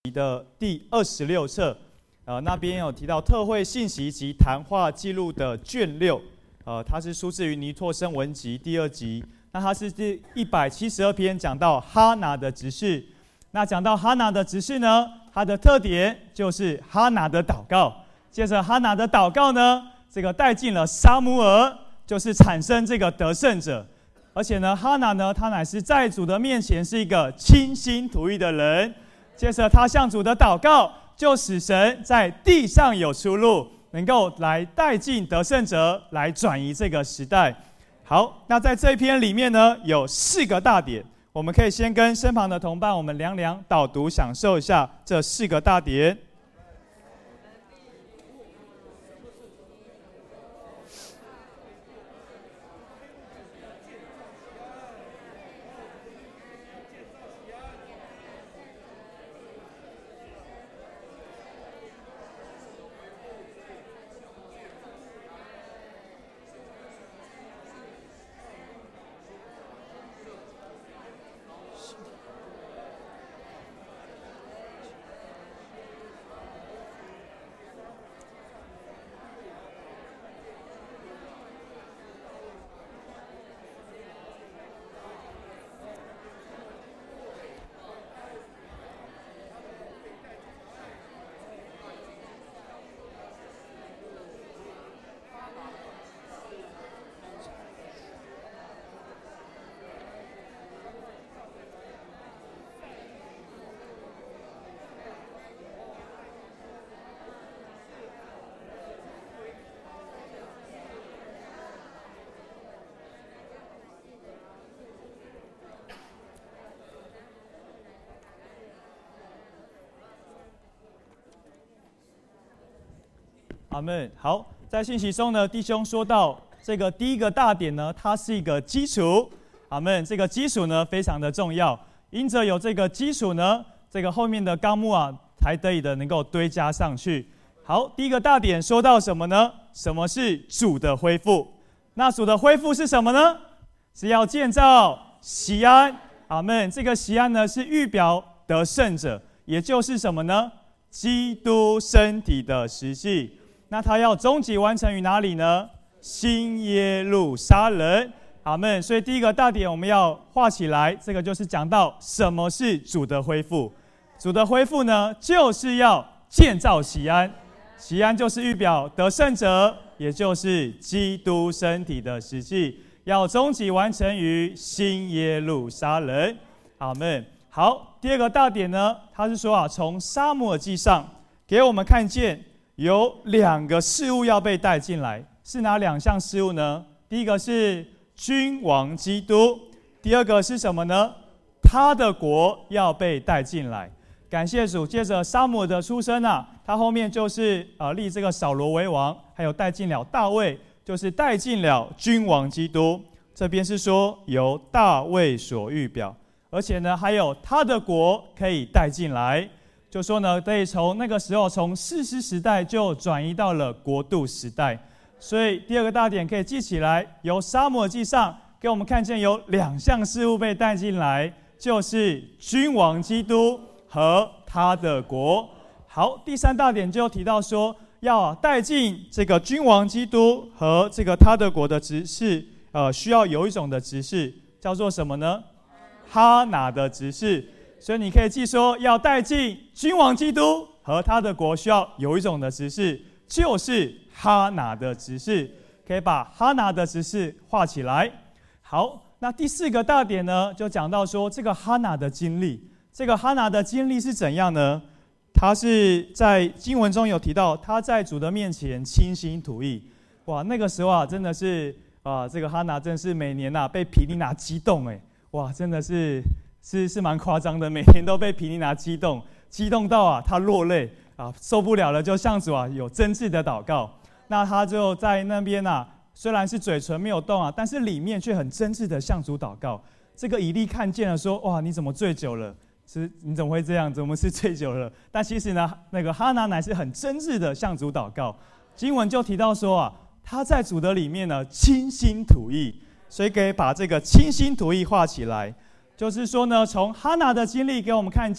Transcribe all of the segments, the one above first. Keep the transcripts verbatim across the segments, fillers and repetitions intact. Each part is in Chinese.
的第二十六册，呃，那边有提到特会信息及谈话记录的卷六，呃，它是出自于尼托生文集第二集。那它是第一百七十二篇，讲到哈拿的执事。那讲到哈拿的执事呢，它的特点就是哈拿的祷告。接着哈拿的祷告呢，这个带进了撒母耳，就是产生这个得胜者。而且呢，哈拿呢，他乃是在主的面前是一个倾心吐意的人。接着他向主的祷告，就使神在地上有出路，能够来带进得胜者，来转移这个时代。好，那在这一篇里面呢，有四个大点，我们可以先跟身旁的同伴，我们量量导读，享受一下这四个大点。阿们。好，在信息中呢，弟兄说到这个第一个大点呢，它是一个基础。阿们。这个基础呢非常的重要，因着有这个基础呢，这个后面的纲目啊，才得以的能够堆加上去。好，第一个大点说到什么呢？什么是主的恢复？那主的恢复是什么呢？是要建造锡安。阿们。这个锡安呢，是预表得胜者，也就是什么呢？基督身体的实际。那他要终极完成于哪里呢？新耶路撒冷。阿们。所以第一个大点我们要画起来，这个就是讲到什么是主的恢复。主的恢复呢，就是要建造锡安。锡安就是预表得胜者，也就是基督身体的实际，要终极完成于新耶路撒冷。阿们。好，第二个大点呢，他是说啊，从撒母耳记上给我们看见有两个事物要被带进来，是哪两项事物呢？第一个是君王基督，第二个是什么呢？他的国要被带进来。感谢主，借着撒母耳的出生啊，他后面就是呃立这个扫罗为王，还有带进了大卫，就是带进了君王基督。这边是说由大卫所预表，而且呢还有他的国可以带进来。就说呢，可以从那个时候，从士师时代就转移到了国度时代。所以第二个大点可以记起来，由撒母耳记上给我们看见有两项事物被带进来，就是君王基督和他的国。好，第三大点就提到说，要带进这个君王基督和这个他的国的执事，呃，需要有一种的执事，叫做什么呢？哈拿的执事。所以你可以记说，要带进君王基督和他的国，需要有一种的执事，就是哈拿的执事。可以把哈拿的执事画起来。好，那第四个大点呢，就讲到说这个哈拿的经历。这个哈拿的经历是怎样呢？他是在经文中有提到，他在主的面前倾心吐意。哇，那个时候啊，真的是啊，这个哈拿真是每年啊被毗尼拿激动哎，哇，真的是。是是蛮夸张的，每天都被毗尼拿激动，激动到啊他落泪啊，受不了了，就向主啊有真挚的祷告。那他就在那边啊，虽然是嘴唇没有动啊，但是里面却很真挚的向主祷告。这个以利看见了，说：哇，你怎么醉酒了？是你怎么会这样？怎么是醉酒了？但其实呢，那个哈拿乃是很真挚的向主祷告。经文就提到说啊，他在主的里面呢倾心吐意，所以可以把这个倾心吐意画起来。就是说呢，从哈拿的经历给我们看见，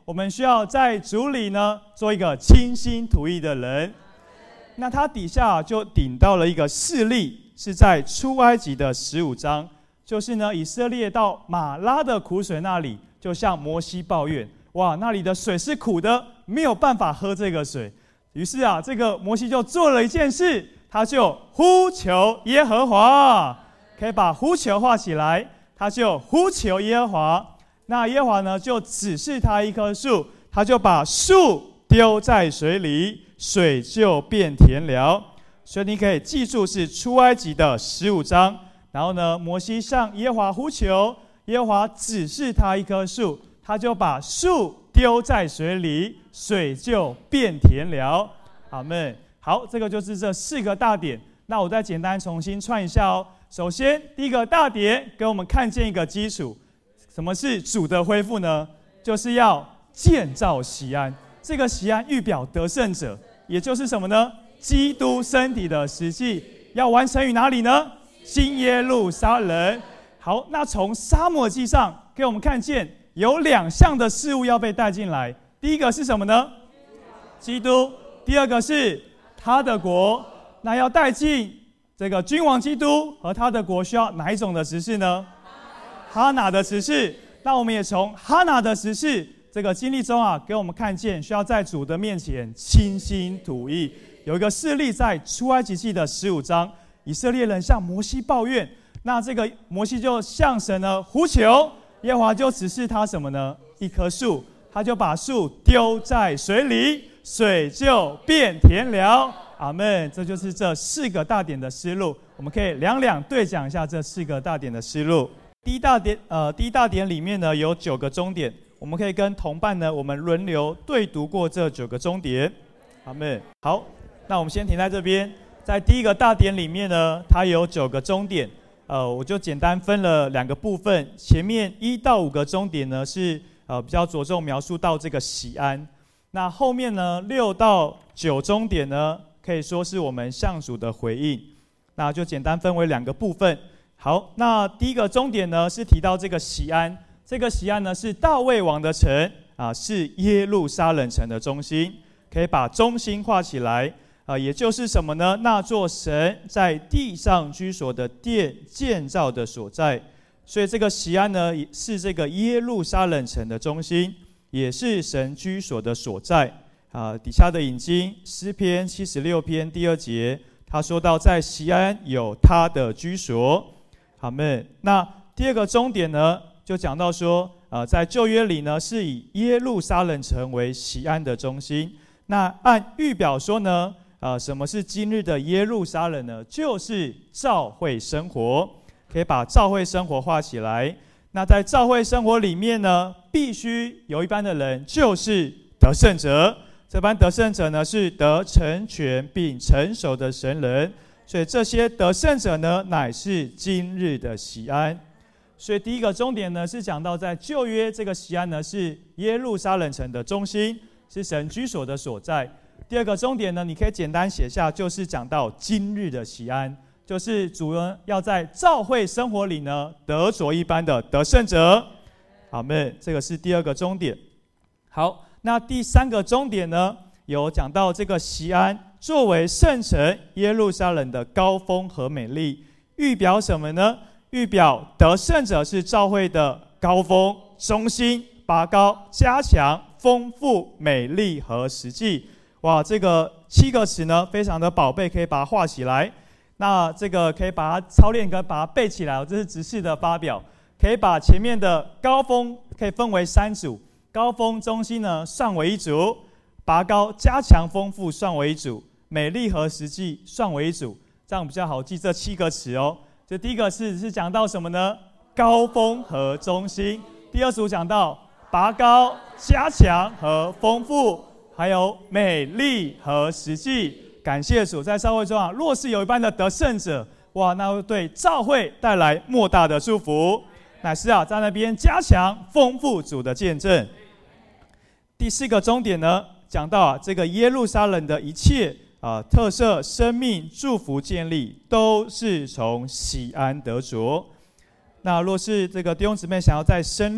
我们需要在主里呢做一个倾心吐意的人。那它底下就顶到了一个事例，是在出埃及的十五章，就是呢以色列到马拉的苦水那里，就向摩西抱怨，哇，那里的水是苦的，没有办法喝这个水。于是啊，这个摩西就做了一件事，他就呼求耶和华，可以把呼求画起来，他就呼求耶和华。那耶和华呢，就指示他一棵树，他就把树丢在水里，水就变甜了。所以你可以记住是出埃及的十五章。然后呢，摩西向耶和华呼求，耶和华指示他一棵树，他就把树丢在水里，水就变甜了。阿们。好，这个就是这四个大点。那我再简单重新串一下哦。首先，第一个大点给我们看见一个基础。什么是主的恢复呢？就是要建造锡安。这个锡安预表得胜者，也就是什么呢？基督身体的实际要完成于哪里呢？新耶路撒冷。好，那从撒母耳记上给我们看见有两项的事物要被带进来。第一个是什么呢？基督。第二个是他的国。那要带进这个君王基督和他的国，需要哪一种的执事呢？哈拿的执事。那我们也从哈拿的执事这个经历中啊，给我们看见需要在主的面前倾心吐意。有一个事例在出埃及记的十五章，以色列人向摩西抱怨，那这个摩西就向神呢呼求，耶和华就指示他什么呢？一棵树，他就把树丢在水里，水就变甜了。阿们。这就是这四个大点的思路，我们可以两两对讲一下这四个大点的思路。第一大点，呃，第一大点里面呢有九个终点，我们可以跟同伴呢，我们轮流对读过这九个终点。阿们。好，那我们先停在这边。在第一个大点里面呢，它有九个终点，呃，我就简单分了两个部分。前面一到五个终点呢是呃比较着重描述到这个锡安，那后面呢六到九终点呢，可以说是我们向主的回应，那就简单分为两个部分。好，那第一个终点呢是提到这个锡安，这个锡安呢是大卫王的城啊，是耶路撒冷城的中心，可以把中心画起来啊，也就是什么呢？那座神在地上居所的殿建造的所在。所以这个锡安呢是这个耶路撒冷城的中心，也是神居所的所在啊。底下的引经诗篇七十六篇第二节，他说到在锡安有他的居所。阿们。那第二个终点呢，就讲到说，呃，在旧约里呢，是以耶路撒冷城为锡安的中心。那按预表说呢，呃，什么是今日的耶路撒冷呢？就是教会生活，可以把教会生活画起来。那在教会生活里面呢，必须有一班的人，就是得胜者。这班得胜者呢，是得成全并成熟的神人。所以这些得胜者呢，乃是今日的锡安。所以第一个终点呢，是讲到在旧约这个锡安呢，是耶路撒冷城的中心，是神居所的所在。第二个终点呢，你可以简单写下，就是讲到今日的锡安，就是主人要在教会生活里呢，得着一般的得胜者。阿们。这个是第二个终点。好，那第三个终点呢，有讲到这个锡安作为圣城耶路撒冷的高峰和美丽，预表什么呢？预表得胜者是教会的高峰、中心、拔高、加强、丰富、美丽和实际。哇，这个七个词呢，非常的宝贝，可以把它画起来。那这个可以把它操练跟把它背起来，这是直式的发表。可以把前面的高峰可以分为三组，高峰、中心呢算为一组，拔高、加强、丰富算为一组，美丽和实际算为一组，这样比较好记这七个词哦。这第一个是是讲到什么呢？高峰和中心。第二组讲到拔高、加强和丰富，还有美丽和实际。感谢主，在教会中啊，若是有一班的得胜者，哇，那会对教会带来莫大的祝福。乃是啊，在那边加强、丰富主的见证。第四个终点呢，讲到啊，这个耶路撒冷的一切啊特色、生命、祝福建立，都是从锡安得着。那若是这个弟兄姊妹想要再深入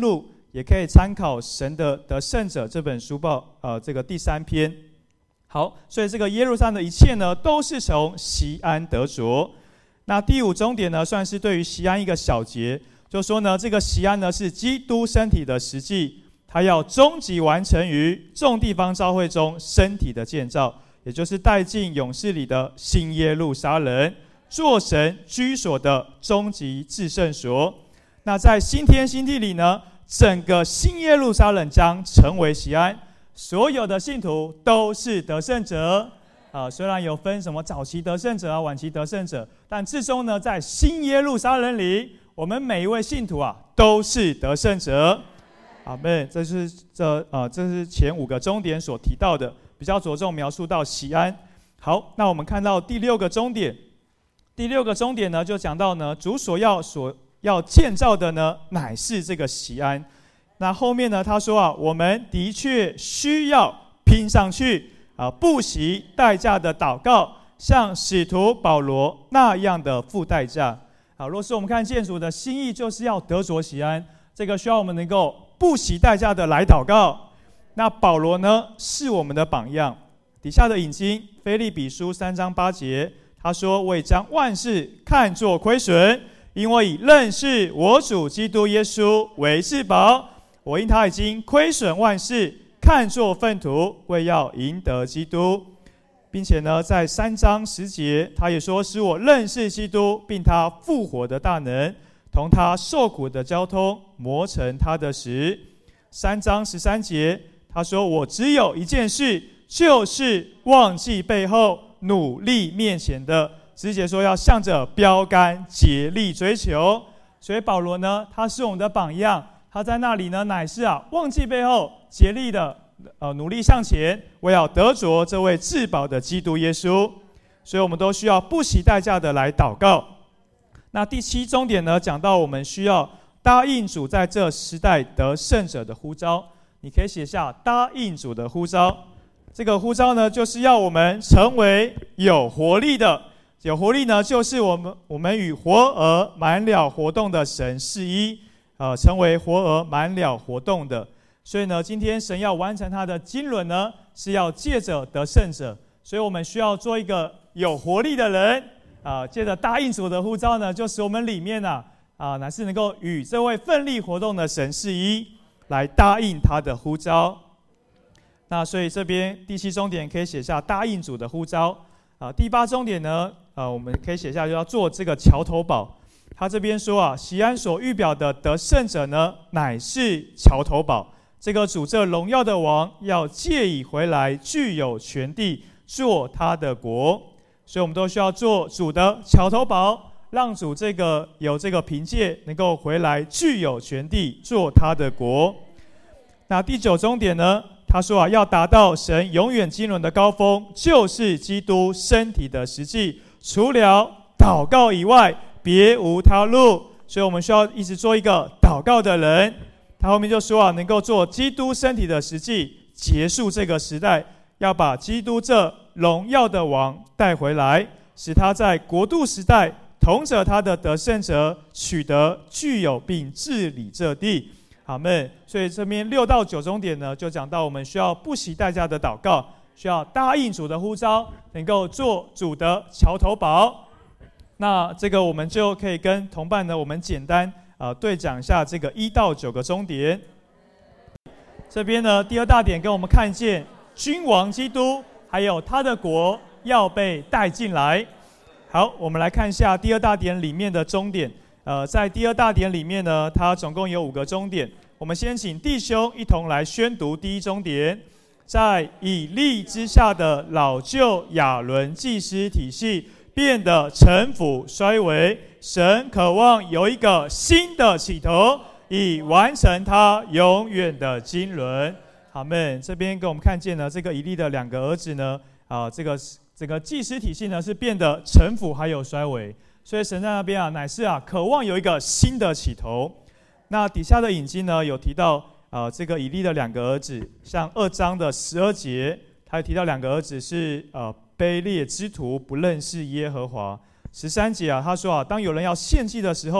也可以参考《神的得胜者》这本书报，呃，这个第三篇。好，所以这个耶路撒冷的一切呢，都是从锡安得着。那第五终点呢，算是对于锡安一个小节，就说呢，这个锡安呢是基督身体的实际，它要终极完成于众地方召会中身体的建造，也就是带进勇士里的新耶路撒冷，做神居所的终极至圣所。那在新天新地里呢，整个新耶路撒冷将成为锡安，所有的信徒都是得胜者。啊，虽然有分什么早期得胜者啊、晚期得胜者，但至终呢，在新耶路撒冷里，我们每一位信徒啊，都是得胜者。阿们。这是这呃，这是前五个终点所提到的，比较着重描述到锡安。好，那我们看到第六个终点，第六个终点呢，就讲到呢，主所要所要建造的呢，乃是这个锡安。那后面呢，他说啊，我们的确需要拼上去。啊，不惜代价的祷告，像使徒保罗那样的付代价。好，若是我们看建主的心意，就是要得着锡安，这个需要我们能够不惜代价的来祷告。那保罗呢，是我们的榜样。底下的引经腓立比书三章八节，他说：“我已将万事看作亏损，因为以认识我主基督耶稣为至宝。我因他已经亏损万事，看作粪土，为要赢得基督。”并且呢，在三章十节，他也说：“使我认识基督，并他复活的大能，同他受苦的交通，磨成他的石。”三章十三节，他说：“我只有一件事，就是忘记背后，努力面前的。”直接说要向着标杆竭力追求。所以保罗呢，他是我们的榜样。他在那里呢，乃是啊，忘记背后，竭力的呃努力向前，为要得着这位至宝的基督耶稣。所以我们都需要不惜代价的来祷告。那第七终点呢，讲到我们需要答应主在这时代得胜者的呼召。你可以写下答应主的呼召。这个呼召呢，就是要我们成为有活力的。有活力呢，就是我们我们与活而满了活动的神是一。呃，成为活而满了活动的。所以呢，今天神要完成他的经纶呢，是要借着得胜者。所以我们需要做一个有活力的人啊、呃。借着答应主的呼召呢，就使我们里面呢啊、呃，乃是能够与这位奋力活动的神是一，来答应他的呼召。那所以这边第七终点可以写下答应主的呼召啊、呃。第八终点呢，呃，我们可以写下就要做这个桥头堡。他这边说啊，锡安所预表的得胜者呢，乃是桥头堡。这个主这荣耀的王要借以回来，具有全地，做他的国。所以我们都需要做主的桥头堡，让主这个有这个凭借能够回来，具有全地，做他的国。那第九终点呢，他说啊，要达到神永远经纶的高峰，就是基督身体的实际，除了祷告以外，别无他路。所以我们需要一直做一个祷告的人。他后面就说啊，能够做基督身体的实际，结束这个时代，要把基督这荣耀的王带回来，使他在国度时代同着他的得胜者，取得具有并治理这地。阿们。所以这边六到九终点呢，就讲到我们需要不惜代价的祷告，需要答应主的呼召，能够做主的桥头堡。那这个我们就可以跟同伴呢，我们简单呃对讲一下这个一到九个终点。这边呢，第二大点跟我们看见君王基督还有他的国要被带进来。好，我们来看一下第二大点里面的终点。呃，在第二大点里面呢，它总共有五个终点。我们先请弟兄一同来宣读第一终点。在以利之下的老旧亚伦祭司体系变得陈腐衰微，神渴望有一个新的起头，以完成他永远的经纶。阿们。这边给我们看见呢，这个以利的两个儿子呢，啊、呃，这个这个祭司体系呢是变得陈腐还有衰微，所以神在那边啊，乃是啊渴望有一个新的起头。那底下的引经呢有提到，呃，这个以利的两个儿子，像二章的十二节，他提到两个儿子是呃。卑劣之徒不认识耶和华。十三节啊，他说啊，当有人要献祭的时候，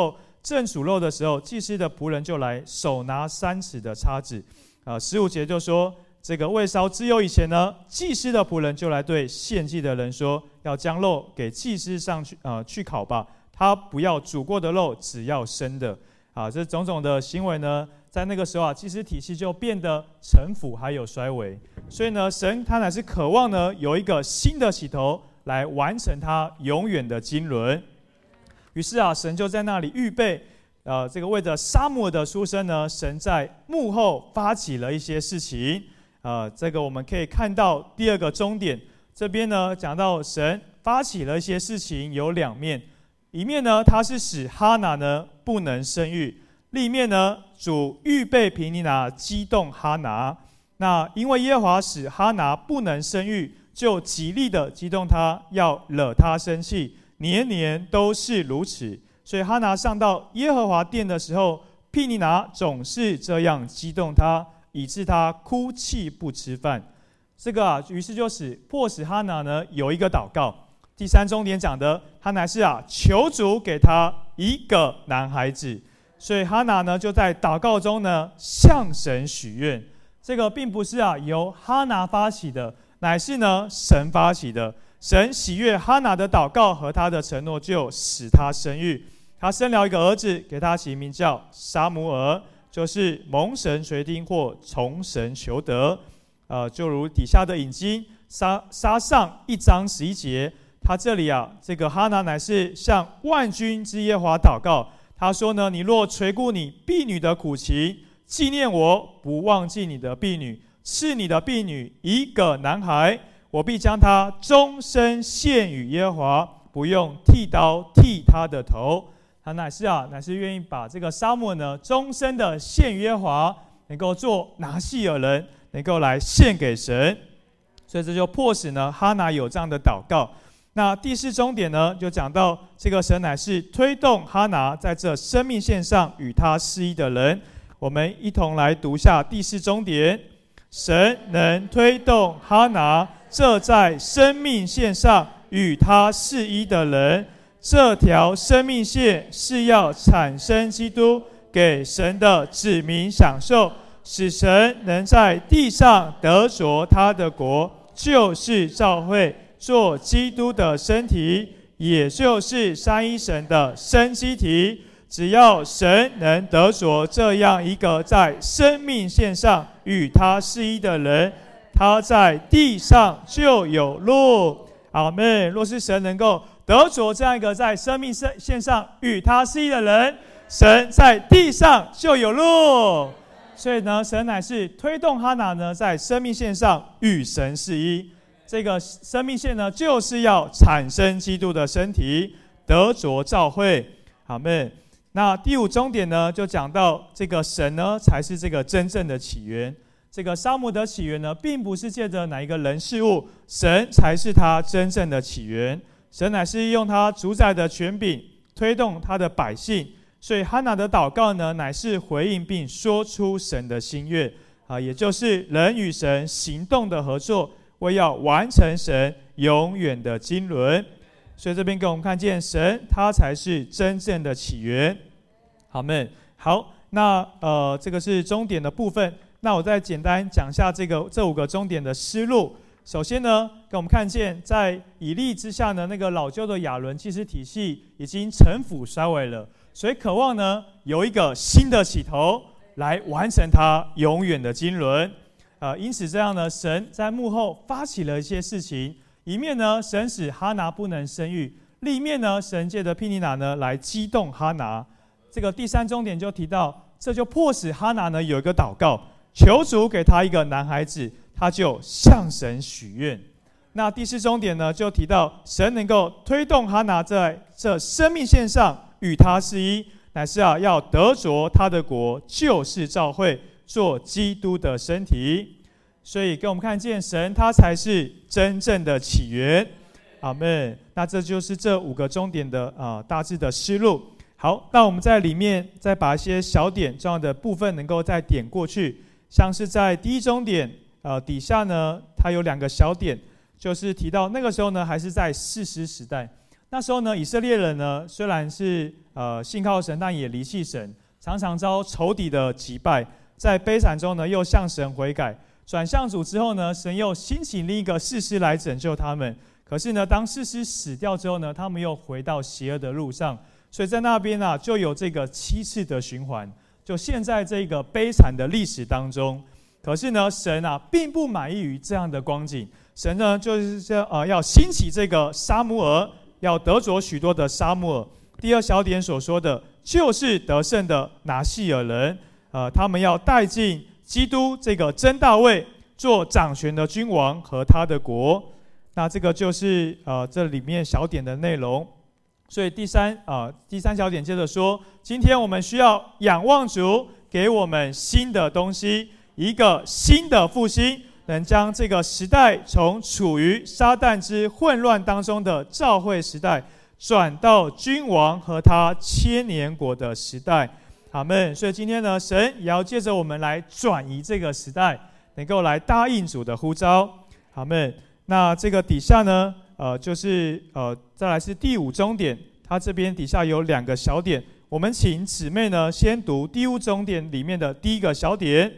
正煮肉的时候，祭司的仆人就来手拿三尺的叉子。啊，十五节就说，这个未烧脂油以前呢，祭司的仆人就来对献祭的人说，要将肉给祭司上去，呃，去烤吧。他不要煮过的肉，只要生的。啊，这种种的行为呢，在那个时候啊，祭司体系就变得陈腐还有衰微。所以呢，神他乃是渴望呢，有一个新的起头来完成他永远的经纶。于是啊，神就在那里预备，呃，这个为着撒母耳的出生呢，神在幕后发起了一些事情。呃，这个我们可以看到第二个终点，这边呢讲到神发起了一些事情，有两面，一面呢，他是使哈拿呢不能生育；另一面呢，主预备毗尼拿激动哈拿。那因为耶和华使哈拿不能生育，就极力的激动他，要惹他生气。年年都是如此，所以哈拿上到耶和华殿的时候，毗尼拿总是这样激动他，以致他哭泣不吃饭。这个啊，于是就使迫使哈拿呢有一个祷告。第三重点讲的，他乃是啊求主给他一个男孩子，所以哈拿呢就在祷告中呢向神许愿。这个并不是啊由哈拿发起的，乃是呢神发起的。神喜悦哈拿的祷告和他的承诺，就使他生育。他生了一个儿子，给他起名叫撒母耳，就是蒙神垂听或从神求得。呃，就如底下的引经撒撒上一章十一节，他这里啊，这个哈拿乃是向万军之耶和华祷告。他说呢：你若垂顾你婢女的苦情，纪念我，不忘记你的婢女，赐你的婢女一个男孩，我必将他终身献与耶和华，不用剃刀剃他的头。他乃是啊，乃是愿意把这个撒母耳呢，终身的献于耶和华，能够做拿细耳人，能够来献给神。所以这就迫使呢，哈拿有这样的祷告。那第四终点呢，就讲到这个神乃是推动哈拿在这生命线上与他示意的人。我们一同来读下第四终点：神能推动哈拿这在生命线上与他示意的人，这条生命线是要产生基督给神的子民享受，使神能在地上得着他的国，就是教会，做基督的身体，也就是三一神的生机体。只要神能得着这样一个在生命线上与他示意的人，他在地上就有路。阿们。若是神能够得着这样一个在生命线上与他示意的人，神在地上就有路。所以呢，神乃是推动哈拿呢在生命线上与神示意。这个生命线呢，就是要产生基督的身体，得着教会。阿们。那第五终点呢，就讲到这个神呢，才是这个真正的起源。这个撒母耳的起源呢，并不是借着哪一个人事物，神才是他真正的起源。神乃是用他主宰的权柄推动他的百姓。所以哈拿的祷告呢，乃是回应并说出神的心愿啊，也就是人与神行动的合作，为要完成神永远的经纶。所以这边给我们看见，神他才是真正的起源。好们，好，那呃，这个是终点的部分。那我再简单讲一下这个这五个终点的思路。首先呢，给我们看见，在以利之下呢，那个老旧的亚伦祭司体系已经陈腐衰微了，所以渴望呢有一个新的起头，来完成他永远的经纶。呃，因此这样呢，神在幕后发起了一些事情。一面呢，神使哈拿不能生育；另一面呢，神借着毗尼拿呢来激动哈拿。这个第三终点就提到，这就迫使哈拿呢有一个祷告，求主给他一个男孩子，他就向神许愿。那第四终点呢，就提到神能够推动哈拿在这生命线上与他示意，乃是啊要得着他的国，就是教会，做基督的身体。所以给我们看见，神他才是真正的起源。阿们。那这就是这五个终点的啊、呃、大致的思路。好，那我们在里面再把一些小点重要的部分能够再点过去，像是在第一终点呃底下呢，它有两个小点，就是提到那个时候呢还是在士师时代。 那时候呢，以色列人呢虽然是呃信靠神，但也离弃神，常常遭仇敌的击败，在悲惨中呢又向神悔改，转向主之后呢，神又兴起另一个士师来拯救他们。可是呢，当士师死掉之后呢，他们又回到邪恶的路上，所以在那边啊就有这个七次的循环，就陷在这个悲惨的历史当中。可是呢，神啊并不满意于这样的光景，神呢就是这呃要兴起这个撒母耳，要得着许多的撒母耳。第二小点所说的，就是得胜的拿细尔人，呃，他们要带进基督这个真大卫，做掌权的君王和他的国。那这个就是呃这里面小点的内容。所以第三啊、呃、第三小点接着说，今天我们需要仰望主给我们新的东西，一个新的复兴，能将这个时代从处于撒旦之混乱当中的教会时代，转到君王和他千年国的时代。阿们。所以今天呢，神也要借着我们来转移这个时代，能够来答应主的呼召。阿们。那这个底下呢，呃，就是呃，再来是第五中点，它这边底下有两个小点，我们请姊妹呢先读第五中点里面的第一个小点。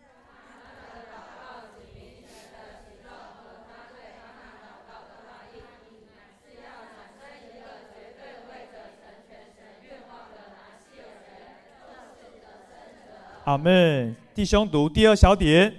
阿们。弟兄读第二小点。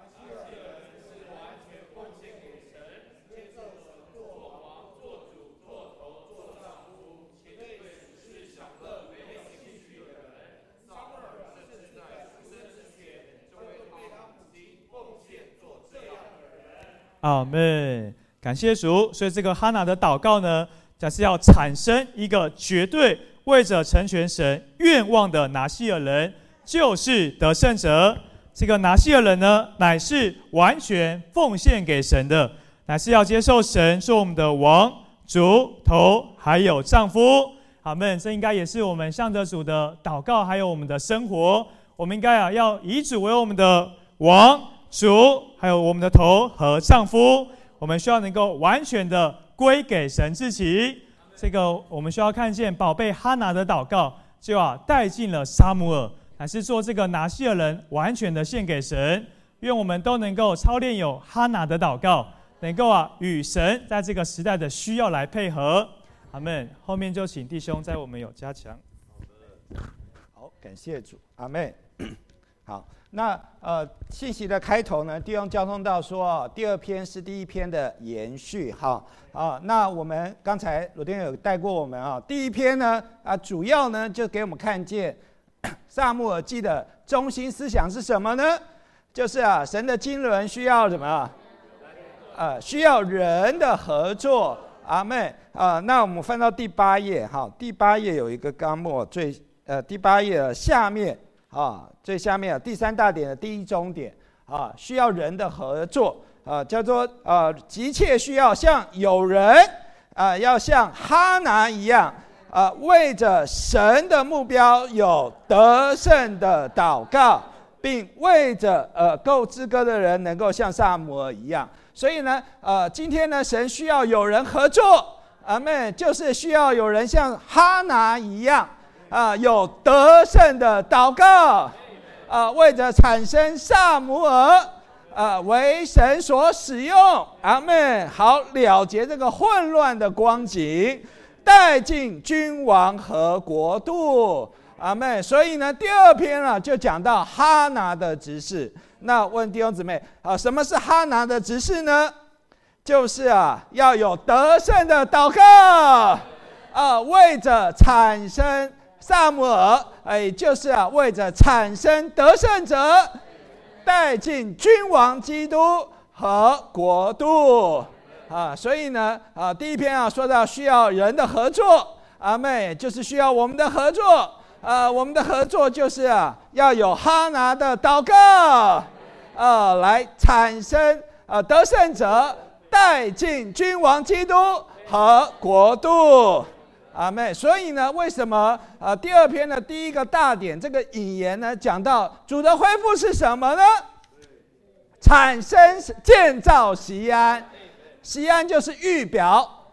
阿们。感谢主。所以这个哈拿的祷告呢，假是要产生一个绝对为着成全神愿望的拿细尔人，就是得胜者。这个拿细尔人呢，乃是完全奉献给神的，乃是要接受神做我们的王、主、头，还有丈夫。阿们。这应该也是我们向着主的祷告，还有我们的生活。我们应该啊，要以主为我们的王、主，还有我们的头和丈夫。我们需要能够完全的归给神自己。这个我们需要看见宝贝哈拿的祷告，就啊带进了撒母耳，乃是做这个拿细尔人完全的献给神。愿我们都能够操练有哈拿的祷告，能够啊与神在这个时代的需要来配合。阿们。后面就请弟兄在我们有加强。 好，感谢主。阿们。好。那呃，信息的开头呢，弟兄交通到说，第二篇是第一篇的延续，哈啊。那我们刚才罗天有带过我们啊，第一篇呢啊，主要呢就给我们看见撒母耳记的中心思想是什么呢？就是啊，神的经纶需要什么？呃，需要人的合作。阿们啊。那我们翻到第八页，哈，第八页有一个纲目，最呃第八页下面。啊，最下面啊，第三大点的第一中点啊，需要人的合作啊，叫做呃，急切需要像有人啊，要像哈拿一样啊，为着神的目标有得胜的祷告，并为着呃够资格的人能够像撒母耳一样。所以呢，呃，今天呢，神需要有人合作，阿们，就是需要有人像哈拿一样。啊，有得胜的祷告，啊，为着产生撒母耳，啊，为神所使用，阿们。好，了结这个混乱的光景，带进君王和国度，阿们。所以呢，第二篇啊，就讲到哈拿的执事。那问弟兄姊妹，啊，什么是哈拿的执事呢？就是啊，要有得胜的祷告，啊，为着产生撒母耳，哎，就是啊，为着产生得胜者，带进君王基督和国度啊。所以呢，啊，第一篇啊说到需要人的合作，阿们，就是需要我们的合作啊。我们的合作就是啊，要有哈拿的祷告啊，来产生啊得胜者，带进君王基督和国度。阿们。所以呢，为什么呃第二篇的第一个大点这个引言呢，讲到主的恢复是什么呢？产生建造锡安，锡安就是预表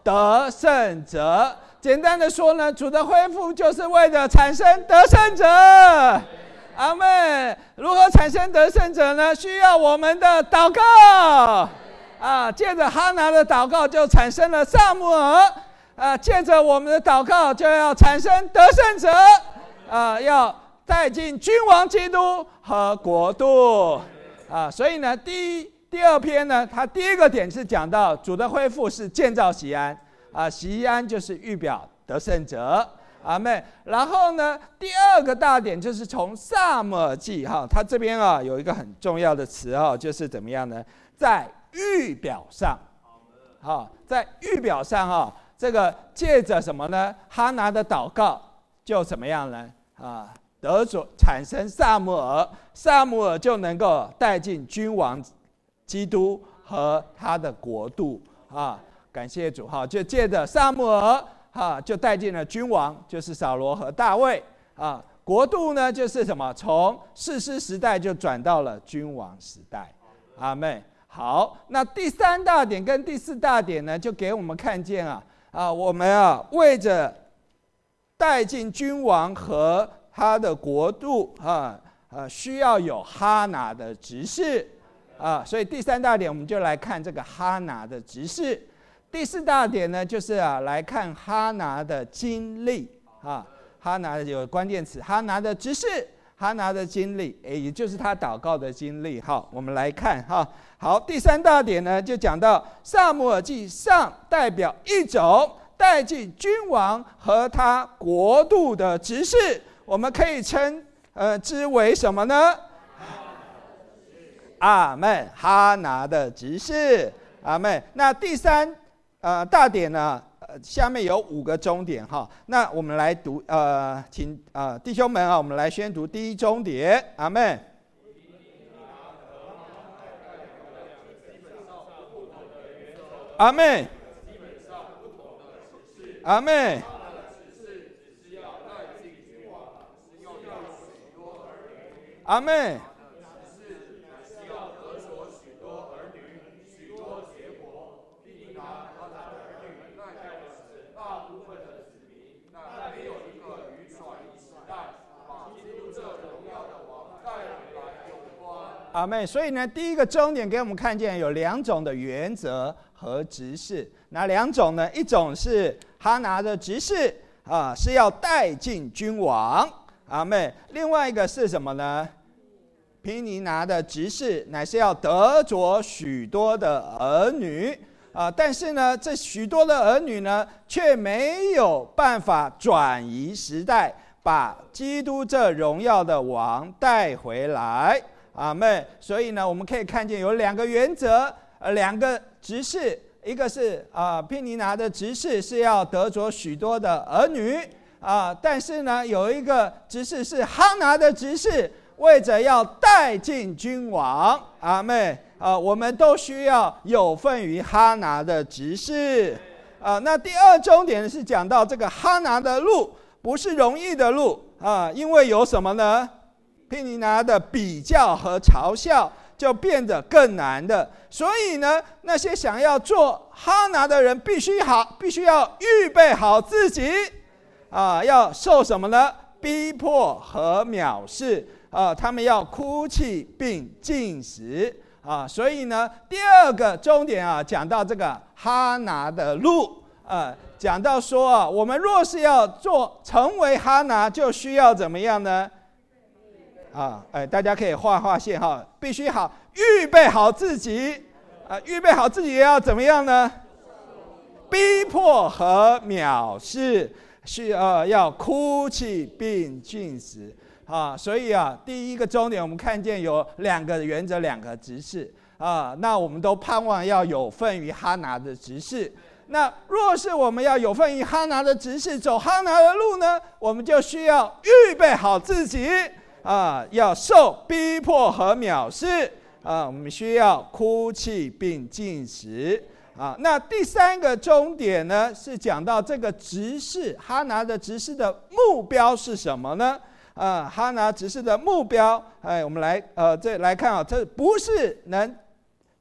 得胜者。简单的说呢，主的恢复就是为了产生得胜者。阿们。如何产生得胜者呢？需要我们的祷告啊，借着哈拿的祷告就产生了撒母耳啊，借着我们的祷告就要产生得胜者啊，要带进君王基督和国度啊。所以呢，第一、第二篇呢，它第一个点是讲到主的恢复是建造锡安啊，锡安就是预表得胜者。阿们。然后呢，第二个大点就是从撒母耳记哈，它这边啊有一个很重要的词啊，就是怎么样呢？在预表上，好，在预表上啊，这个借着什么呢？哈拿的祷告就怎么样呢？啊，得着产生撒母耳，撒母耳就能够带进君王基督和他的国度啊。感谢主哈，就借着撒母耳。啊，就带进了君王，就是扫罗和大卫啊。国度呢，就是什么？从士师时代就转到了君王时代。阿们。好，那第三大点跟第四大点呢，就给我们看见啊啊，我们啊为着带进君王和他的国度啊啊，需要有哈拿的执事啊，所以第三大点我们就来看这个哈拿的执事。第四大点呢，就是啊来看哈拿的经历啊，哈拿有关键词，哈拿的执事，哈拿的经历，诶，也就是他祷告的经历。好，我们来看哈。好，第三大点呢，就讲到撒母耳记上代表一种带进君王和他国度的执事，我们可以称呃之为什么呢？阿们，哈拿的执事，阿们。那第三。呃，大点呢，呃，下面有五个中点哈。那我们来读，呃，请呃弟兄们啊，我们来宣读第一中点，阿们。阿们。阿们。阿们。阿们。所以呢，第一个重点给我们看见有两种的原则和执事。哪两种呢？一种是哈拿的执事啊，是要带进君王。阿们。另外一个是什么呢？毗尼拿的执事乃是要得着许多的儿女啊，但是呢，这许多的儿女呢，却没有办法转移时代，把基督这荣耀的王带回来。阿们。所以呢，我们可以看见有两个原则，呃，两个执事，一个是啊，毗尼拿的执事是要得着许多的儿女啊，但是呢，有一个执事是哈拿的执事，为着要带进君王。阿们。啊，我们都需要有份于哈拿的执事啊。那第二重点是讲到这个哈拿的路不是容易的路啊，因为有什么呢？毗尼拿的比较和嘲笑就变得更难的，所以呢，那些想要做哈拿的人必须好，必须要预备好自己啊，要受什么呢？逼迫和藐视啊，他们要哭泣并禁食啊。所以呢，第二个重点啊，讲到这个哈拿的路啊，讲到说啊，我们若是要做成为哈拿，就需要怎么样呢？啊，哎，大家可以画画线哈，必须好预备好自己啊，预备好自己也要怎么样呢？逼迫和藐视，是呃要哭泣并禁食啊。所以啊，第一个重点我们看见有两个原则，两个执事啊。那我们都盼望要有份于哈拿的执事。那若是我们要有份于哈拿的执事，走哈拿的路呢，我们就需要预备好自己。啊，要受逼迫和藐视啊，我们需要哭泣并禁食啊。那第三个重点呢，是讲到这个执事哈拿的执事的目标是什么呢？啊，哈拿执事的目标，哎，我们来呃，这来看啊，这不是能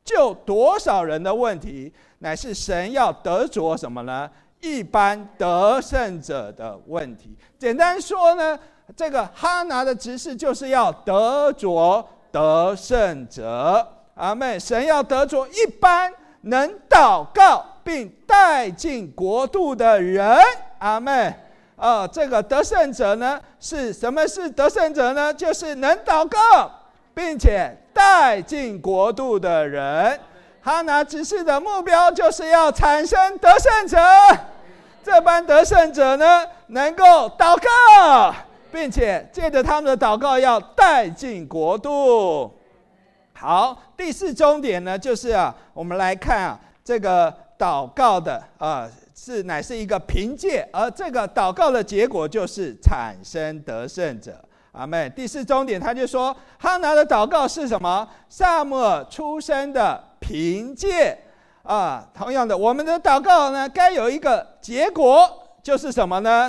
救多少人的问题，乃是神要得着什么呢？一般得胜者的问题。简单说呢，这个哈拿的执事就是要得着得胜者。阿们。神要得着一般能祷告并带进国度的人。阿们。啊，这个得胜者呢，是什么是得胜者呢？就是能祷告并且带进国度的人。哈拿执事的目标就是要产生得胜者，这班得胜者呢，能够祷告，并且借着他们的祷告要带进国度。好，第四重点呢，就是啊，我们来看啊，这个祷告的啊，是乃是一个凭借，而这个祷告的结果就是产生得胜者。阿们。第四重点，他就说，哈拿的祷告是什么？撒母耳出生的凭借啊。同样的，我们的祷告呢，该有一个结果，就是什么呢？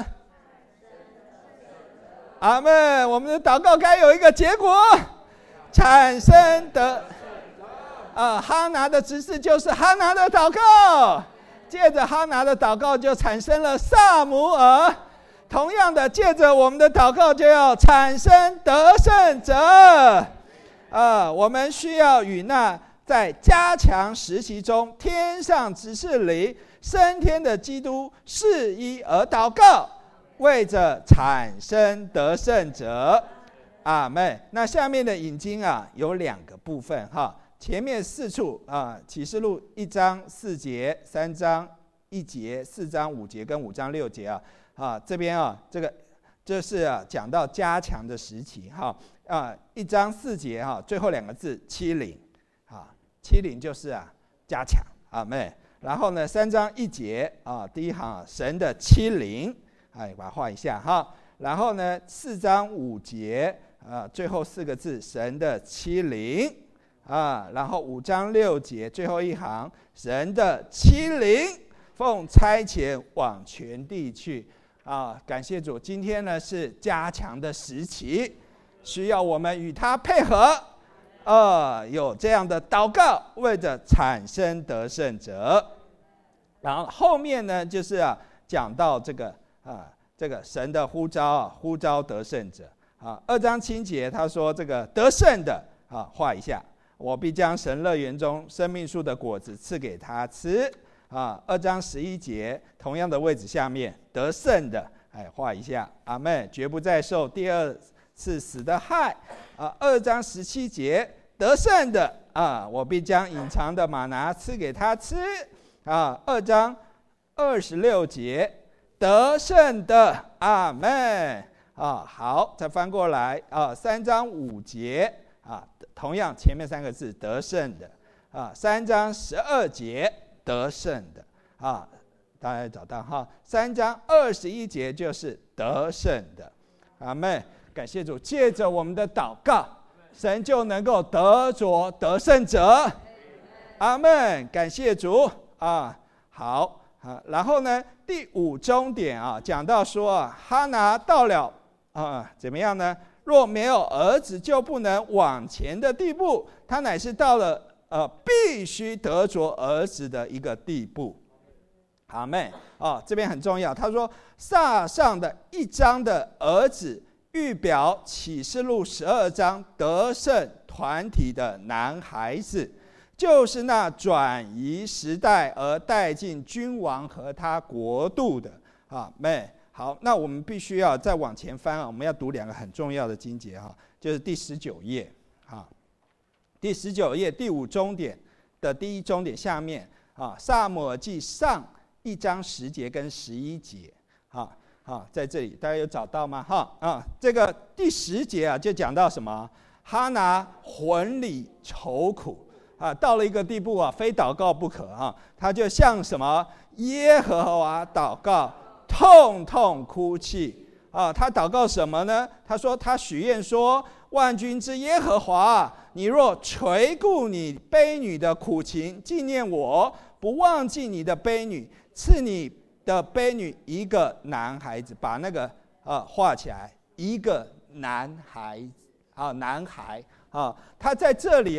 阿们。我们的祷告该有一个结果，产生的啊。哈拿的执事就是哈拿的祷告，借着哈拿的祷告就产生了撒母耳。同样的，借着我们的祷告就要产生得胜者。啊，我们需要与那在加强实习中天上执事里升天的基督是一而祷告，为着产生得胜者。阿们。那下面的引经啊，有两个部分哈。前面四处啊，启示录一章四节，三章一节，四章五节跟五章六节啊。啊，这边啊，这个这是啊讲到加强的时期哈啊，一章四节哈，最后两个字欺凌啊，欺凌就是啊加强。阿们。然后呢，三章一节啊，第一行啊，神的欺凌，哎，把它画一下哈。然后呢，四章五节啊，最后四个字神的欺凌啊。然后五章六节最后一行，神的欺凌，奉差遣往全地去。啊，感谢主！今天呢是加强的时期，需要我们与他配合，呃，有这样的祷告，为着产生得胜者。然后后面呢，就是啊，讲到这个啊，这个神的呼召啊，呼召得胜者啊。二章七节他说，这个得胜的啊，画一下，我必将神乐园中生命树的果子赐给他吃。啊，二章十一节，同样的位置下面，得胜的，哎，画一下，阿们，绝不再受第二次死的害。啊，二章十七节，得胜的啊，我必将隐藏的玛拿赐给他吃。啊，二章二十六节，得胜的，阿们。啊，好，再翻过来啊，三章五节啊，同样前面三个字，得胜的。啊，三章十二节。得胜的啊，大家找到哈。三章二十一节就是得胜的。阿们。感谢主，借着我们的祷告，神就能够得着得胜者。阿们。感谢主啊。好啊，然后呢，第五终点啊，讲到说啊，哈拿到了啊，怎么样呢？若没有儿子，就不能往前的地步。他乃是到了。呃，必须得着儿子的一个地步。阿们。哦，这边很重要。他说，撒上的一章的儿子，预表启示录十二章得胜团体的男孩子，就是那转移时代而带进君王和他国度的。阿们。好，那我们必须要再往前翻啊，我们要读两个很重要的经节哈，就是第十九页啊。第十九页第五终点的第一终点下面啊，撒母耳记上一章十节跟十一节啊啊，在这里大家有找到吗？哈啊，这个第十节啊就讲到什么？哈拿魂里愁苦啊，到了一个地步啊，非祷告不可啊，他就向什么耶和华祷告，痛痛哭泣啊。他祷告什么呢？他说他许愿说。万军之耶和华，你若垂顾你婢女的苦情，纪念我，不忘记你的婢女，赐你的婢女一个男孩子，把那个呃画起来，一个男孩啊，男孩啊，他在这里啊，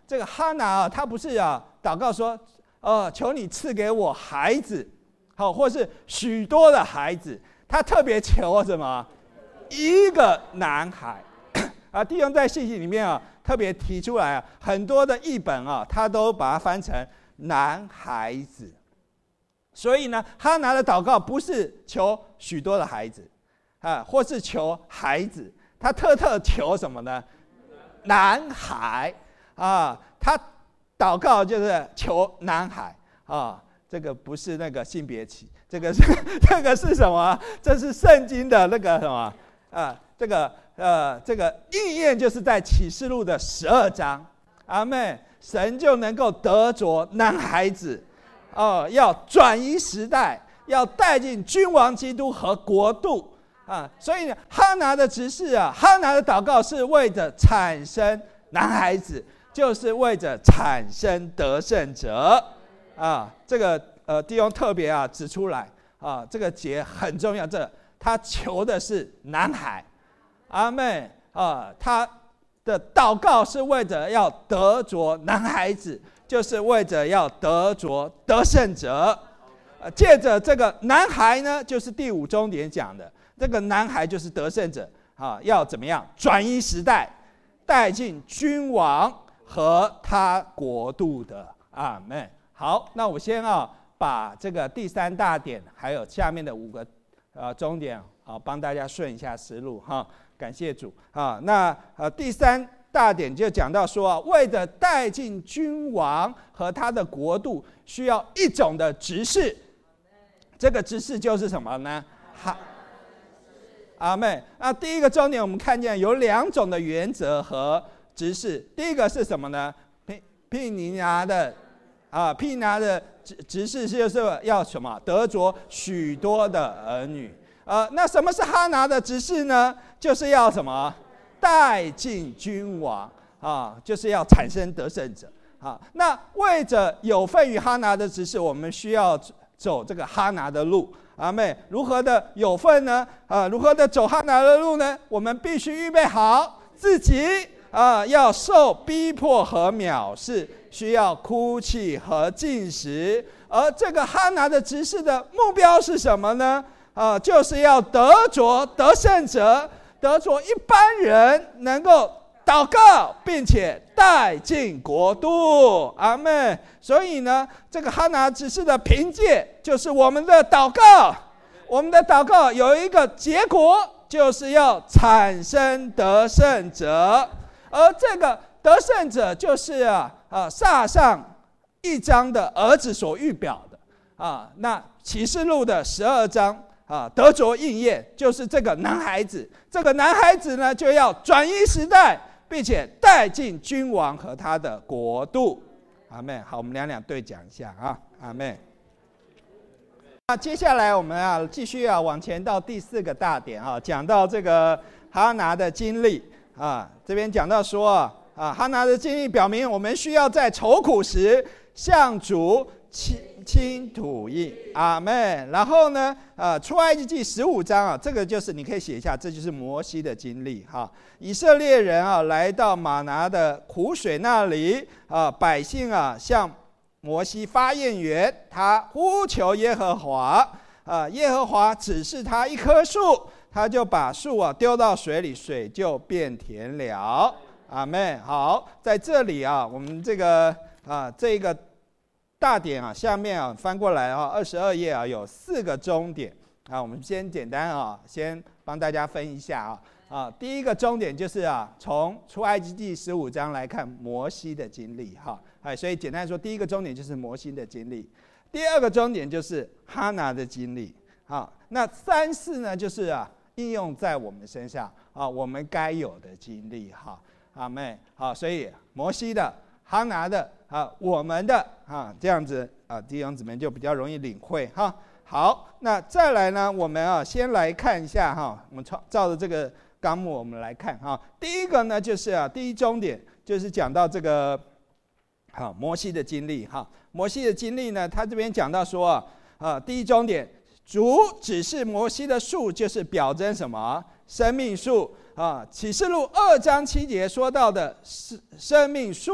这个哈拿啊，他不是啊祷告说，呃，求你赐给我孩子，好，或是许多的孩子，他特别求什么？一个男孩。啊，弟兄在信息里面啊，特别提出来啊，很多的译本啊，他都把它翻成男孩子。所以呢，哈拿的祷告不是求许多的孩子，啊，或是求孩子，他特特求什么呢？男孩啊，他祷告就是求男孩啊，这个不是那个性别歧，这个是这个是什么？这是圣经的那个什么啊？这个呃，这个应验就是在启示录的十二章，阿们，神就能够得着男孩子，哦，要转移时代，要带进君王基督和国度啊。所以哈拿的执事啊，哈拿的祷告是为着产生男孩子，就是为着产生得胜者啊。这个呃弟兄特别啊指出来啊，这个节很重要，这他求的是男孩。阿们啊，他的祷告是为着要得着男孩子，就是为着要得着得胜者。呃，借着这个男孩呢，就是第五重点讲的，这个男孩就是得胜者啊，要怎么样转移时代，带进君王和他国度的。阿们。好，那我先啊把这个第三大点，还有下面的五个呃重点啊，帮大家顺一下思路哈。感谢主啊！那呃第三大点就讲到说啊，为着带进君王和他的国度，需要一种的执事。这个执事就是什么呢？哈，阿们。那第一个重点，我们看见有两种的原则和执事。第一个是什么呢？毗毗尼拿的啊，毗尼拿的执执事就是要什么？得着许多的儿女。呃，那什么是哈拿的执事呢？就是要什么？带进君王啊，就是要产生得胜者啊。那为着有份于哈拿的执事，我们需要走这个哈拿的路。阿们。如何的有份呢？啊，如何的走哈拿的路呢？我们必须预备好自己啊，要受逼迫和藐视，需要哭泣和进食。而这个哈拿的执事的目标是什么呢？啊，就是要得着得胜者，得着一般人能够祷告，并且带进国度。阿们。所以呢，这个哈拿执事的凭借就是我们的祷告，我们的祷告有一个结果，就是要产生得胜者，而这个得胜者就是啊啊撒上一章的儿子所预表的啊。那启示录的十二章。啊，得着应验就是这个男孩子，这个男孩子呢就要转移时代，并且带进君王和他的国度。阿们。好，我们两两对讲一下啊。阿们。那接下来我们啊继续啊往前到第四个大点啊，讲到这个哈拿的经历啊。这边讲到说啊，啊哈拿的经历表明，我们需要在愁苦时向主倾倾吐意。阿们。然后呢，呃，出埃及记十五章啊，这个就是你可以写一下，这就是摩西的经历哈。以色列人啊，来到玛拿的苦水那里啊，百姓啊向摩西发愿言，他呼求耶和华啊，耶和华指示他一棵树，他就把树啊丢到水里，水就变甜了。阿们。好，在这里啊，我们这个啊这个。大点啊，下面啊翻过来啊，二十二页啊有四个终点啊，我们先简单啊，先帮大家分一下啊啊，第一个终点就是啊，从出埃及记十五章来看摩西的经历哈，哎，所以简单说，第一个终点就是摩西的经历，第二个终点就是哈拿的经历啊，那三四呢就是啊应用在我们身上啊，我们该有的经历哈，阿们。好，所以摩西的。哈拿的啊，我们的啊，这样子啊，弟兄姊妹就比较容易领会哈。好，那再来呢，我们啊先来看一下哈，我们照照着这个纲目我们来看哈。第一个呢就是啊，第一终点就是讲到这个好摩西的经历哈。摩西的经历呢，他这边讲到说啊，啊第一终点，主指示摩西的树就是表征什么？生命树啊。启示录二章七节说到的生命树。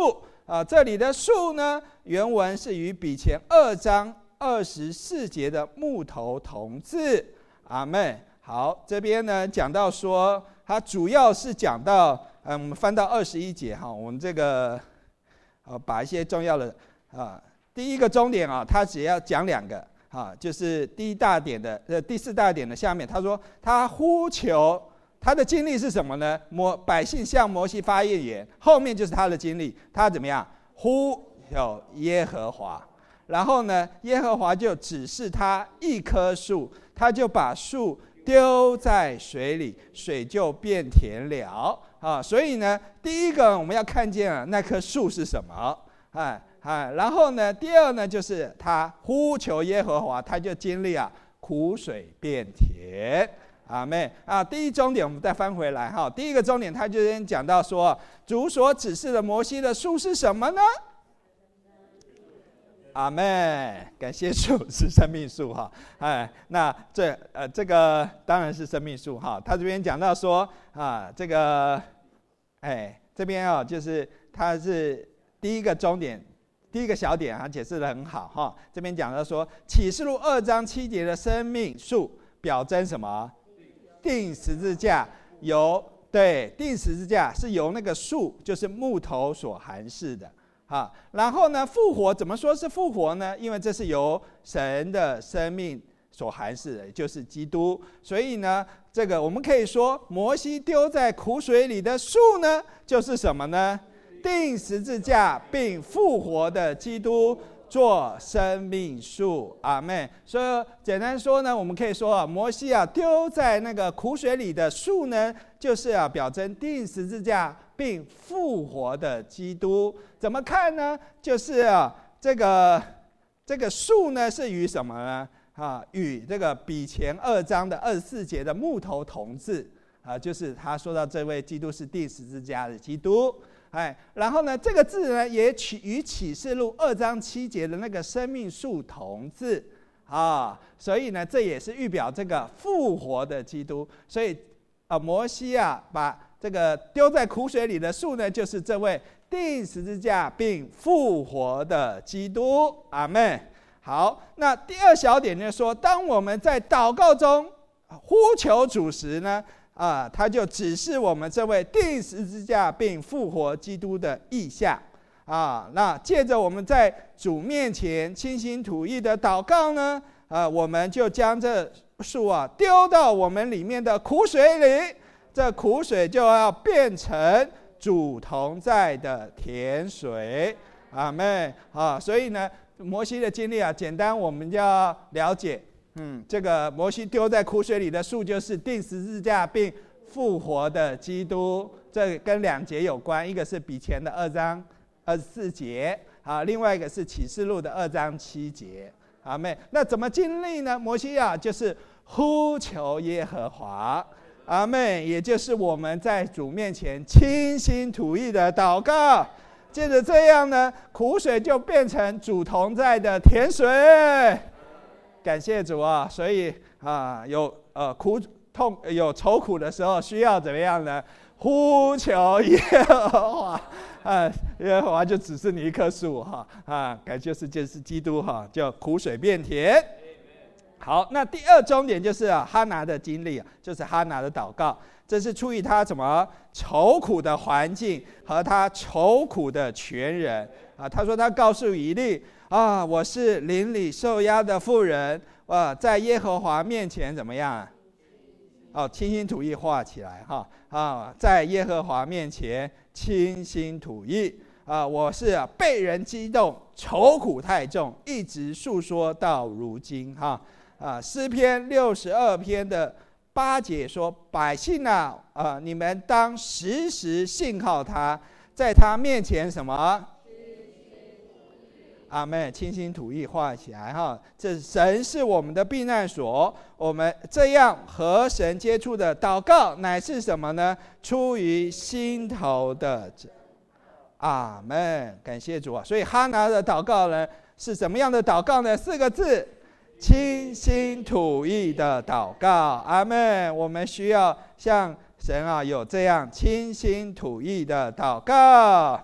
啊，这里的树呢，原文是与比前二章二十四节的木头同字。阿们。好，这边呢讲到说，它主要是讲到，嗯，我们翻到二十一节哈，我们这个，呃，把一些重要的啊，第一个重点啊，他只要讲两个啊，就是第一大点的，呃，第四大点的下面，他说他呼求。他的经历是什么呢？摩百姓向摩西发怨言，后面就是他的经历。他怎么样？呼求耶和华，然后呢，耶和华就指示他一棵树，他就把树丢在水里，水就变甜了啊。所以呢，第一个我们要看见啊，那棵树是什么？哎哎，然后呢，第二呢，就是他呼求耶和华，他就经历啊，苦水变甜。阿们啊！第一重点我们再翻回来哈。第一个重点，他就先讲到说，主所指示的摩西的树是什么呢？阿们，感谢主是生命树哈。哎，那这呃这个当然是生命树哈。他这边讲到说啊，这个哎这边啊，就是他是第一个重点，第一个小点他解释得很好哈。这边讲到说，启示录二章七节的生命树表征什么？钉十字架由对钉十字架是由那个树，就是木头所含饰的啊。然后呢，复活怎么说是复活呢？因为这是由神的生命所含饰的，就是基督。所以呢，这个我们可以说，摩西丢在苦水里的树呢，就是什么呢？钉十字架并复活的基督。做生命树，阿们。所以简单说呢，我们可以说啊，摩西啊丢在那个苦水里的树呢，就是啊表征钉十字架并复活的基督。怎么看呢？就是啊这个这个树呢是与什么呢？啊，与这个比前二章的二十四节的木头同字啊，就是他说到这位基督是钉十字架的基督。哎，然后呢，这个字呢也取与启示录二章七节的那个生命树同字啊，所以呢，这也是预表这个复活的基督。所以啊，摩西啊，把这个丢在苦水里的树呢，就是这位钉十字架并复活的基督。阿们。好，那第二小点就说，当我们在祷告中呼求主时呢。啊，他就指示我们这位钉十字架并复活基督的意象啊。那借着我们在主面前倾心吐意的祷告呢，啊，我们就将这树啊丢到我们里面的苦水里，这苦水就要变成主同在的甜水。阿们啊！所以呢，摩西的经历啊，简单我们就要了解。嗯，这个摩西丢在苦水里的树，就是钉十字架并复活的基督。这跟两节有关，一个是比前的二章二十四节，啊，另外一个是启示录的二章七节。阿们。那怎么经历呢？摩西啊，就是呼求耶和华。阿们，也就是我们在主面前倾心吐意的祷告。接着这样呢，苦水就变成主同在的甜水。感谢主啊！所以啊，有呃苦痛、有愁苦的时候，需要怎么样呢？呼求耶和华，啊，耶和华就只是你一棵树哈啊，感谢是就是基督哈，叫苦水变甜。好，那第二重点就是啊，哈拿的经历，就是哈拿的祷告，这是出于他什么愁苦的环境和他愁苦的全人啊。他说他告诉以利。啊，我是邻里受压的妇人，啊，在耶和华面前怎么样？哦，倾心吐意画起来哈啊，在耶和华面前倾心吐意啊，我是、啊、被人激动，愁苦太重，一直诉说到如今哈啊。诗篇六十二篇的八节说：百姓啊，啊，你们当时时信靠他，在他面前什么？阿们，倾心吐意画起来哈。这神是我们的避难所，我们这样和神接触的祷告，乃是什么呢？出于心头的。阿们，感谢主啊！所以哈拿的祷告呢，是什么样的祷告呢？四个字：倾心吐意的祷告。阿们，我们需要向神啊有这样倾心吐意的祷告。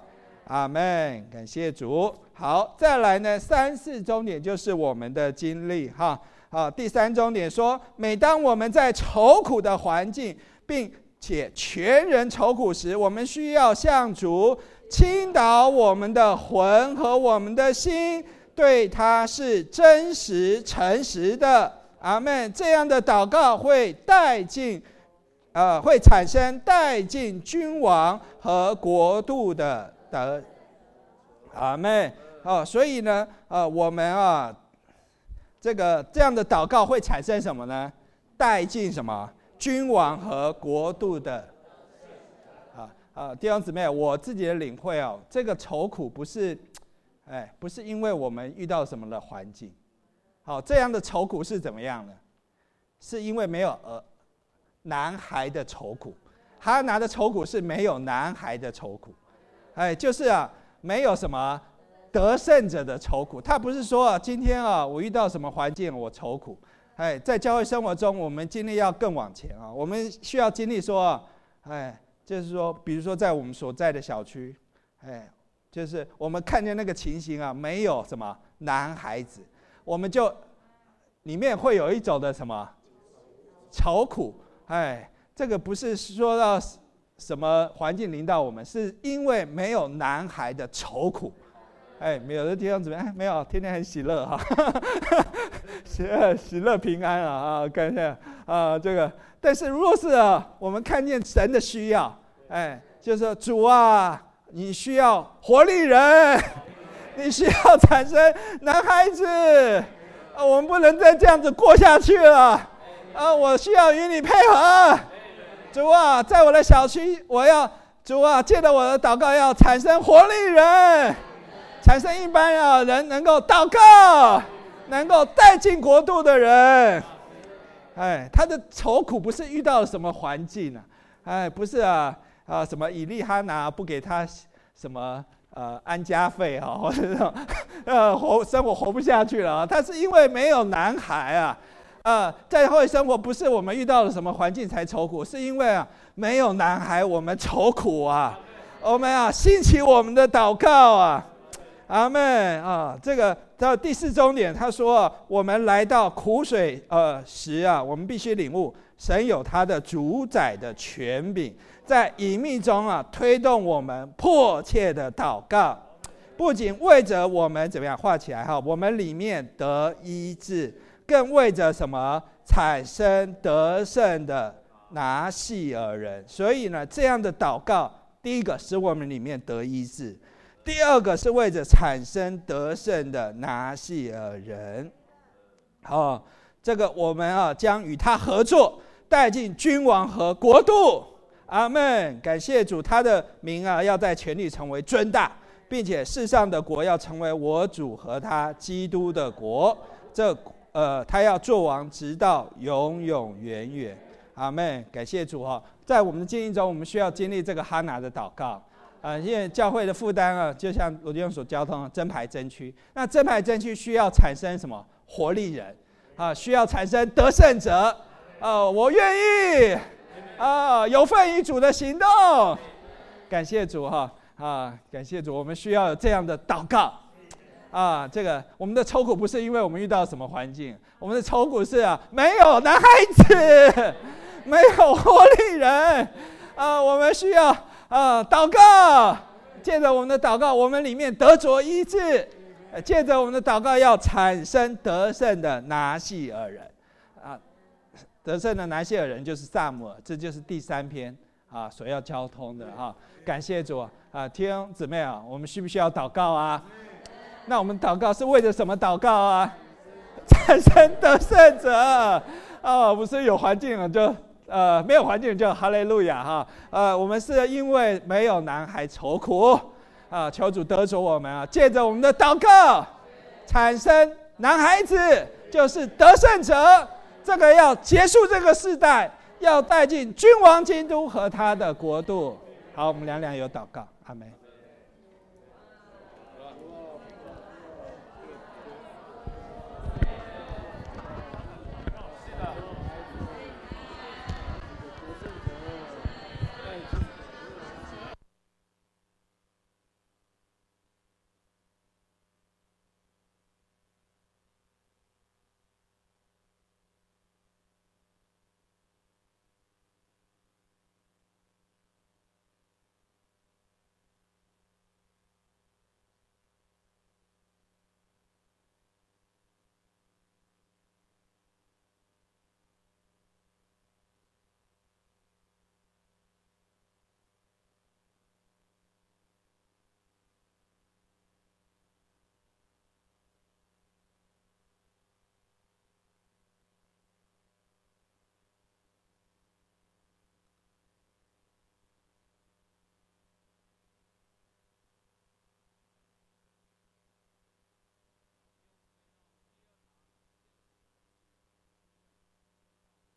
阿们，感谢主。好，再来呢，三四重点就是我们的经历哈。好，第三重点说，每当我们在愁苦的环境，并且全人愁苦时，我们需要向主倾倒我们的魂和我们的心，对他是真实诚实的。阿们。这样的祷告会带进呃，会产生带进君王和国度的德。阿们。哦，所以呢，呃，我们啊，这个这样的祷告会产生什么呢？带进什么？君王和国度的。啊啊，弟兄姊妹，我自己的领会哦，这个愁苦不是，哎，不是因为我们遇到什么的环境。好，这样的愁苦是怎么样呢？是因为没有呃男孩的愁苦，哈拿的愁苦是没有男孩的愁苦，哎，就是啊，没有什么得胜者的愁苦。他不是说啊，今天啊，我遇到什么环境我愁苦，哎，在教会生活中，我们经历要更往前啊，我们需要经历说啊，哎，就是说，比如说在我们所在的小区，哎，就是我们看见那个情形啊，没有什么男孩子。我们就里面会有一种的什么愁苦，哎，这个不是说到什么环境临到我们，是因为没有男孩的愁苦，哎，没有的地方怎么样？哎，没有，天天很喜乐哈，喜乐喜乐平安啊啊，感谢啊这个。但是如果是啊，我们看见神的需要，哎，就是说主啊，你需要活力人。你需要产生男孩子，啊，我们不能再这样子过下去了，啊，我需要与你配合，主啊，在我的小区，我要主啊，借着我的祷告，要产生活力人，产生一般啊人能够祷告，能够带进国度的人，哎，他的愁苦不是遇到了什么环境啊，哎，不是啊啊什么以利哈拿不给他什么。呃，安家费哈，或者说，呃，活生活活不下去了啊。他是因为没有男孩啊，呃，在后生活不是我们遇到了什么环境才愁苦，是因为啊没有男孩我们愁苦啊。我们啊兴起我们的祷告啊，阿们啊。这个到第四重点，他说、啊、我们来到苦水呃时啊，我们必须领悟神有他的主宰的权柄。在隐秘中啊，推动我们迫切的祷告，不仅为着我们怎么样画起来哈，我们里面得医治，更为着什么产生得胜的拿细耳人。所以呢，这样的祷告，第一个使我们里面得医治，第二个是为着产生得胜的拿细耳人。好，这个我们啊将与他合作，带进君王和国度。阿们，感谢主，他的名啊要在全地成为尊大，并且世上的国要成为我主和他基督的国。这呃，他要做王，直到永永远远。阿们，感谢主哈、哦。在我们的经历中，我们需要经历这个哈拿的祷告啊、呃，因为教会的负担啊，就像罗弟兄所交通的真牌真区。那真牌真区需要产生什么活力人啊？需要产生得胜者啊、呃！我愿意。啊，有份于主的行动，感谢主哈啊，感谢主，我们需要有这样的祷告啊。这个我们的愁苦不是因为我们遇到什么环境，我们的愁苦是啊，没有男孩子，没有活力人啊。我们需要啊祷告，借着我们的祷告，我们里面得着医治，借着我们的祷告，要产生得胜的拿细耳人啊。得胜的拿细耳人就是撒母耳，这就是第三篇啊所要交通的哈、啊。感谢主啊，弟兄姊妹啊，我们需不需要祷告啊？那我们祷告是为了什么祷告啊？产生得胜者啊，不是有环境了就呃没有环境就哈利路亚哈。呃，我们是因为没有男孩愁苦啊，求主得着我们啊，借着我们的祷告产生男孩子，就是得胜者。这个要结束这个世代，要带进君王基督和他的国度。好，我们两两有祷告，阿们。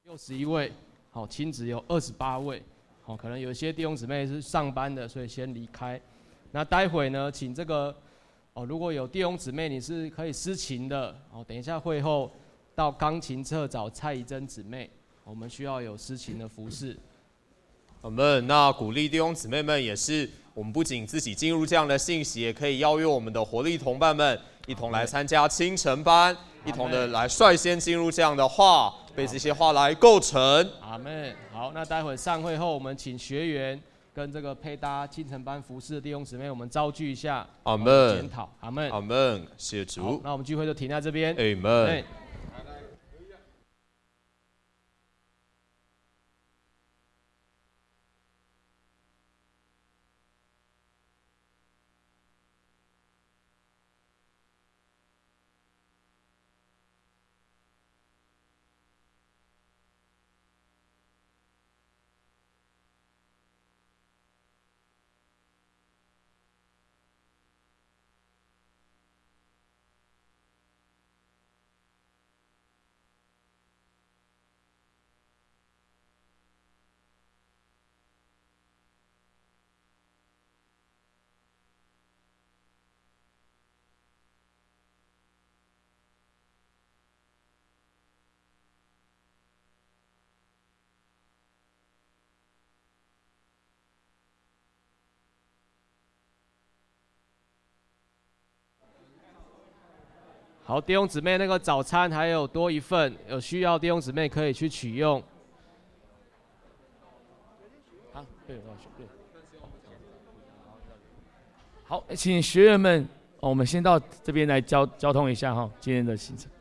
六十一位，好，亲子有二十八位，好，可能有些弟兄姊妹是上班的，所以先离开。那待会呢，请这个哦，如果有弟兄姊妹你是可以司琴的，哦，等一下会后到钢琴侧找蔡怡珍姊妹，我们需要有司琴的服侍。 我们那鼓励弟兄姊妹们也是，我们不仅自己进入这样的信息，也可以邀约我们的活力同伴们一同来参加清晨班，一同的来率先进入这样的话，被这些话来构成。 阿们。好，那待会散会后，我们请学员跟这个配搭清晨班服侍的弟兄姊妹，我们招聚一下， 阿们。 检讨，阿们， 阿们，谢主。 那我们聚会就停在这边。 阿们。 好，弟兄姊妹，那个早餐还有多一份，有需要弟兄姊妹可以去取用。好，对，对。 好，请学员们，我们先到这边来交交通一下哈，今天的行程。